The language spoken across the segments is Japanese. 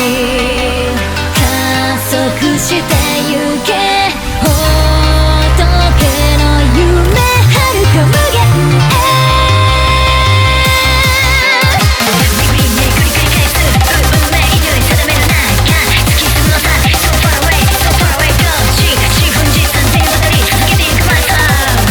加速してゆけ仏の夢遥か無限へ繰り返す運命に定める中突き進むのさ So far away so far away go 四分時間にわたり続けていく My soul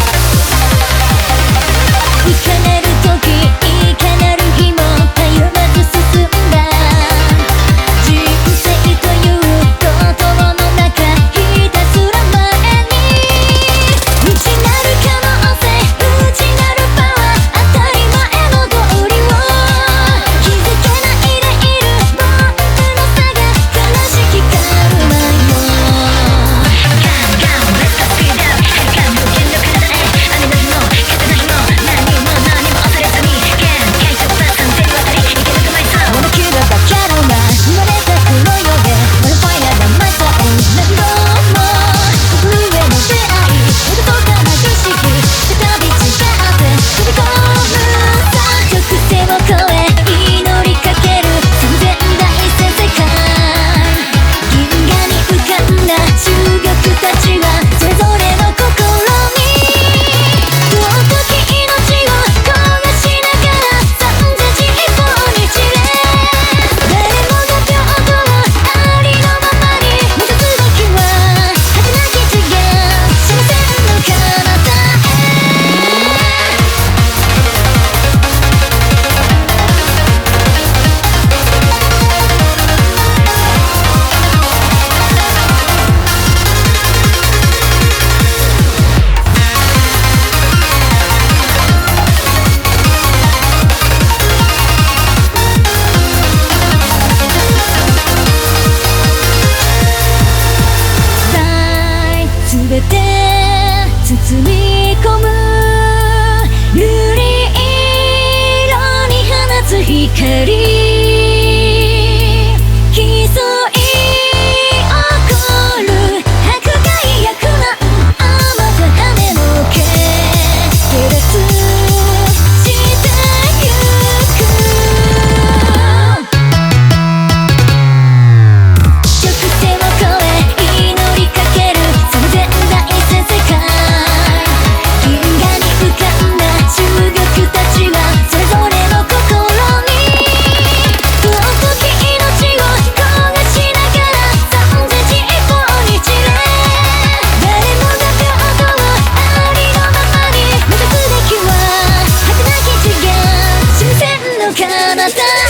いかなる時いかなる日もたゆまず進んだ人生という怒涛の中ひたすら前に内なる可能性内なるパワー当たり前の道理を気づけないでいる僕の差が悲しきカルマよ Calm down let's go speed up 遥か無限の体へ雨の日も風の日も何も恐れずに限界突破3千渡り生き抜く My soul このキューババカロが生まれたこの世で My fire が My soul 何度も心への出会いどこか眩しき再び違って飛び込むさ直線を越え祈りかける三千大千世界銀河に浮かんだ中玉たちはそれぞれの心に尊き命を焦がしながら三千一本に散れ誰もが平等ありのままに目指すべきは果てなき次元視線の彼方全て包み込む瑠璃色に放つ光競い起こる迫害や苦難あまた羽の毛照らすしてゆく直線を越え祈りかける三千大千世界銀河に浮かんだ中玉たちはそれぞれの心に尊き命を焦がしながら三千一本に散れ誰もが平等ありのままに目指すべきは果てなき次元視線の彼方